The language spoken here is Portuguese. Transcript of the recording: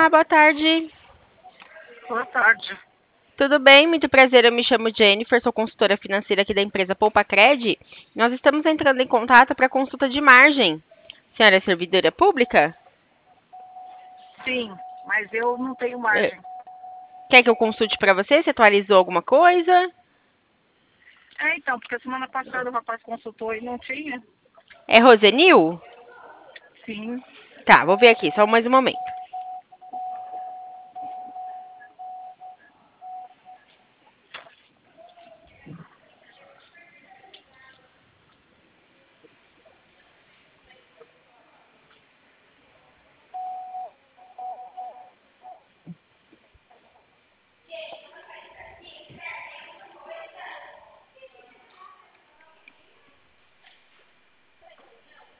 Olá, boa tarde. Boa tarde. Tudo bem? Muito prazer. Eu me chamo Jennifer, sou consultora financeira aqui da empresa Poupa Cred. Nós estamos entrando em contato para consulta de margem. Senhora é servidora pública? Sim, mas eu não tenho Eh, margem. Quer que eu consulte para você? Se atualizou alguma coisa? Então, porque semana passada o rapaz consultou e não tinha. É Rosenil? Sim. Tá, vou ver aqui, só mais um momento.